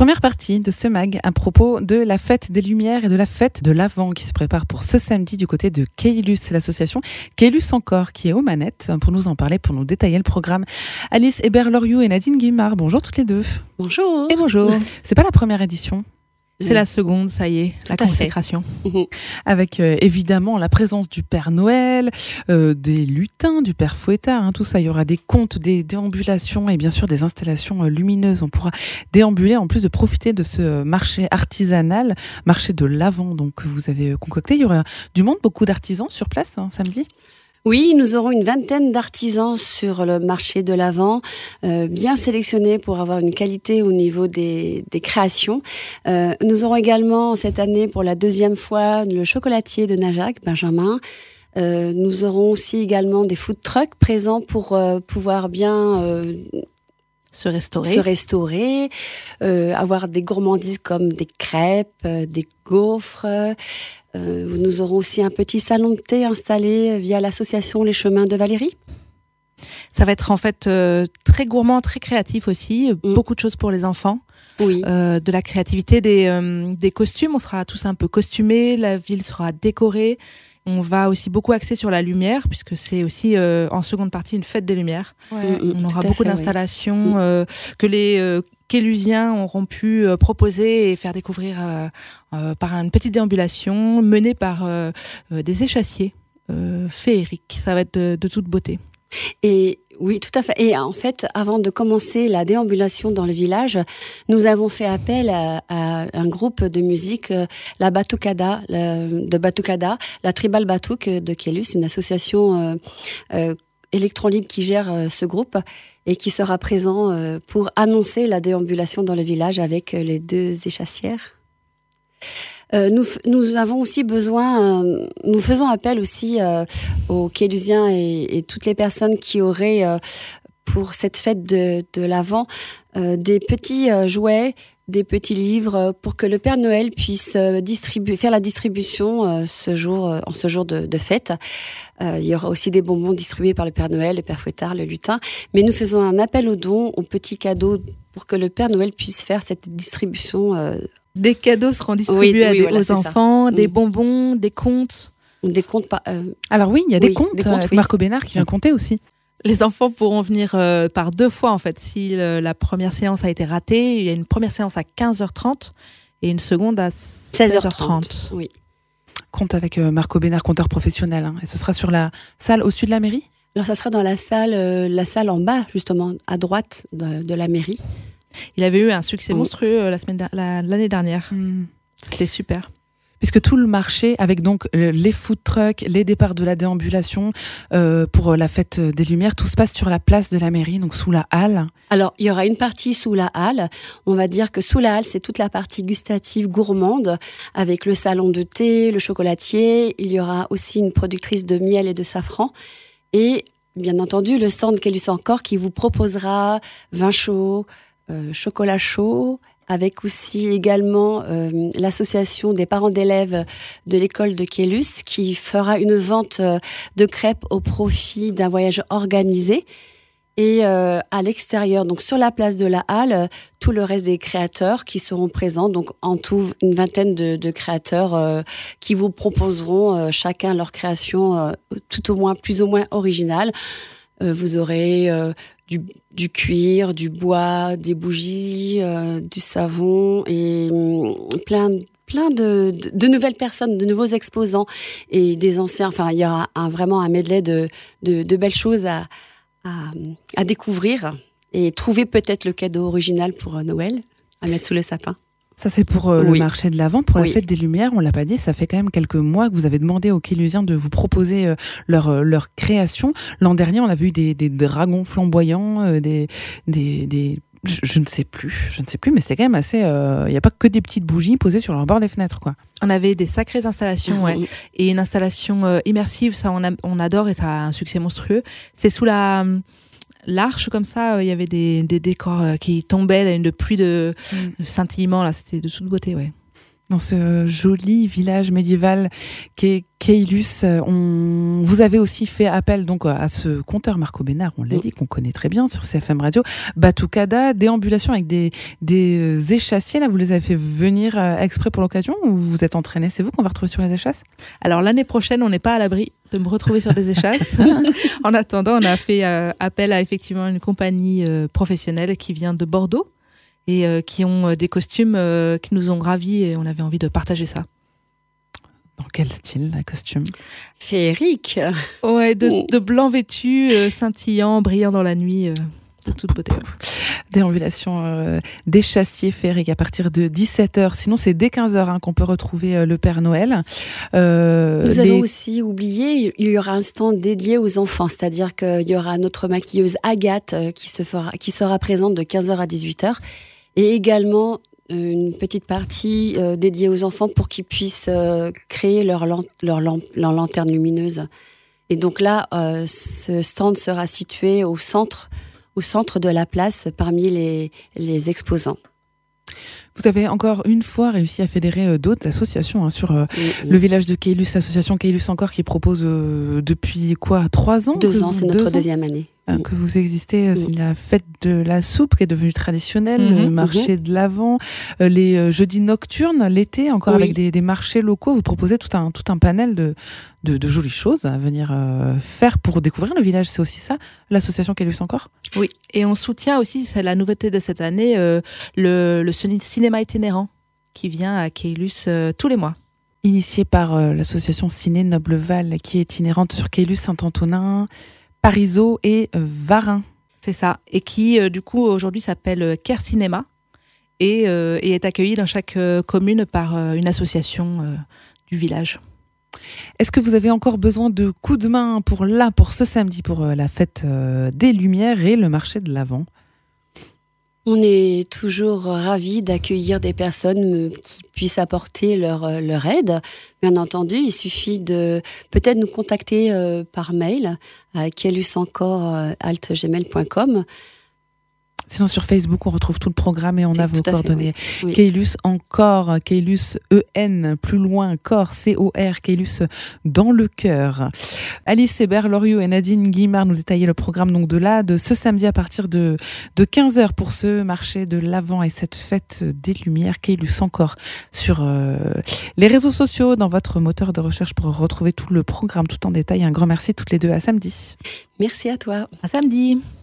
Première partie de ce mag à propos de la fête des Lumières et de la fête de l'Avent qui se prépare pour ce samedi du côté de Keylus. C'est l'association Keylus encore qui est aux manettes pour nous en parler, pour nous détailler le programme. Alice Hébert-Loriot et Nadine Guimard, bonjour toutes les deux. Bonjour. Et bonjour. C'est pas la première édition. C'est la seconde, ça y est, la consécration. Avec évidemment la présence du Père Noël, des lutins, du Père Fouettard, tout ça. Il y aura des contes, des déambulations et bien sûr des installations lumineuses. On pourra déambuler en plus de profiter de ce marché artisanal, marché de l'Avent donc, que vous avez concocté. Il y aura du monde, beaucoup d'artisans sur place samedi. Oui, nous aurons une vingtaine d'artisans sur le marché de l'Avent, bien sélectionnés pour avoir une qualité au niveau des créations. Nous aurons également cette année pour la deuxième fois le chocolatier de Najac, Benjamin. Nous aurons aussi également des food trucks présents pour pouvoir bien se restaurer, avoir des gourmandises comme des crêpes, des gaufres. Nous aurons aussi un petit salon de thé installé via l'association Les Chemins de Valérie. Ça va être en fait très gourmand, très créatif aussi. Beaucoup de choses pour les enfants. Oui. De la créativité, des costumes. On sera tous un peu costumés. La ville sera décorée. On va aussi beaucoup axer sur la lumière, puisque c'est aussi en seconde partie une fête des Lumières. Ouais. On aura beaucoup d'installations que les Keylusiens auront pu proposer et faire découvrir par une petite déambulation menée par des échassiers féeriques. Ça va être de toute beauté. Et oui, tout à fait. Et en fait, avant de commencer la déambulation dans le village, nous avons fait appel à un groupe de musique, la Batucada, de Batucada, la Tribal Batouk de Keylus, une association Électron Libre qui gère ce groupe et qui sera présent pour annoncer la déambulation dans le village avec les deux échassières. Nous avons aussi besoin, nous faisons appel aussi aux Keylusiens et toutes les personnes qui auraient pour cette fête de l'Avent des petits jouets, des petits livres pour que le Père Noël puisse faire la distribution ce jour de fête. Il y aura aussi des bonbons distribués par le Père Noël, le Père Fouettard, le lutin. Mais nous faisons un appel aux dons, aux petits cadeaux pour que le Père Noël puisse faire cette distribution. Des cadeaux seront distribués aux enfants, des bonbons, des contes. Des contes Alors oui, il y a des contes avec Marco Bénard qui vient conter aussi. Les enfants pourront venir par deux fois en fait. Si la première séance a été ratée, il y a une première séance à 15h30 et une seconde à 16h30. Oui. Conte avec Marco Bénard, conteur professionnel. Et ce sera sur la salle au-dessus de la mairie ? Alors ça sera dans la salle en bas, justement, à droite de la mairie. Il avait eu un succès monstrueux l'année dernière. C'était super. Puisque tout le marché, avec donc les food trucks, les départs de la déambulation pour la fête des Lumières, tout se passe sur la place de la mairie, donc sous la halle. Alors, il y aura une partie sous la halle. On va dire que sous la halle, c'est toute la partie gustative gourmande, avec le salon de thé, le chocolatier. Il y aura aussi une productrice de miel et de safran. Et, bien entendu, le stand Keylus encore qui vous proposera vin chaud, chocolat chaud, avec aussi également l'association des parents d'élèves de l'école de Keylus qui fera une vente de crêpes au profit d'un voyage organisé. Et à l'extérieur, donc sur la place de la halle, tout le reste des créateurs qui seront présents, donc en tout une vingtaine de créateurs qui vous proposeront chacun leur création tout au moins plus ou moins originale. Vous aurez du cuir, du bois, des bougies, du savon et plein de nouvelles personnes, de nouveaux exposants et des anciens. Enfin, il y aura vraiment un medley de belles choses à découvrir et trouver peut-être le cadeau original pour Noël à mettre sous le sapin. Ça, c'est pour le marché de l'Avent. Pour la fête des Lumières, on ne l'a pas dit, ça fait quand même quelques mois que vous avez demandé aux Keylusiens de vous proposer leur création. L'an dernier, on avait eu des dragons flamboyants, je ne sais plus, mais c'était quand même assez... Il n'y a pas que des petites bougies posées sur le bord des fenêtres, quoi. On avait des sacrées installations, et une installation immersive, ça on adore et ça a un succès monstrueux. C'est sous l'arche comme ça, il y avait des décors qui tombaient, une pluie de scintillements, là, c'était de toute beauté, ouais. Dans ce joli village médiéval qu'est Caylus, vous avez aussi fait appel donc à ce conteur Marco Bénard, on l'a dit, qu'on connaît très bien sur CFM Radio, Batucada, déambulation avec des échassiers. Là, vous les avez fait venir exprès pour l'occasion ou vous vous êtes entraîné? C'est vous qu'on va retrouver sur les échasses? Alors l'année prochaine, on n'est pas à l'abri de me retrouver sur des échasses. En attendant, on a fait appel à effectivement une compagnie professionnelle qui vient de Bordeaux et qui ont des costumes qui nous ont ravis et on avait envie de partager ça. Dans quel style, la costume? Féerique. Ouais, de blanc vêtu, scintillant, brillant dans la nuit, de toute beauté. Déambulation d'échassiers féeriques à partir de 17h. Sinon, c'est dès 15h qu'on peut retrouver le Père Noël. Nous avons aussi oublié, il y aura un stand dédié aux enfants, c'est-à-dire qu'il y aura notre maquilleuse Agathe qui sera présente de 15h à 18h et également une petite partie dédiée aux enfants pour qu'ils puissent créer leur lanterne lumineuse. Et donc là, ce stand sera situé au centre de la place parmi les exposants. Vous avez encore une fois réussi à fédérer d'autres associations sur le village de Caylus, l'association Caylus Encore qui propose depuis 3 ans? 2 ans, c'est notre deuxième année. Que vous existez, c'est la fête de la soupe qui est devenue traditionnelle, le marché de l'Avent, les jeudis nocturnes, l'été encore avec des marchés locaux. Vous proposez tout un panel de jolies choses à venir faire pour découvrir le village. C'est aussi ça, l'association Caylus Encore? Oui, et on soutient aussi, c'est la nouveauté de cette année, le cinéma itinérant qui vient à Caylus tous les mois. Initié par l'association Ciné Nobleval qui est itinérante sur Caylus, Saint-Antonin, Parisot et Varin. C'est ça, et qui du coup aujourd'hui s'appelle Care Cinéma et est accueilli dans chaque commune par une association du village. Est-ce que vous avez encore besoin de coups de main pour ce samedi, pour la fête des Lumières et le marché de l'Avent? On est toujours ravis d'accueillir des personnes qui puissent apporter leur aide. Bien entendu, il suffit de peut-être nous contacter par mail à caylusencore@gmail.com. Sinon, sur Facebook, on retrouve tout le programme et on a vos coordonnées. Oui. Caylus Encore, Caylus EN, plus loin, Corps, C-O-R, Caylus dans le cœur. Alice Hébert, Loriot et Nadine Guimard nous détaillaient le programme donc de ce samedi à partir de 15h pour ce marché de l'Avent et cette fête des Lumières. Caylus Encore sur les réseaux sociaux, dans votre moteur de recherche pour retrouver tout le programme tout en détail. Un grand merci toutes les deux. À samedi. Merci à toi. À samedi.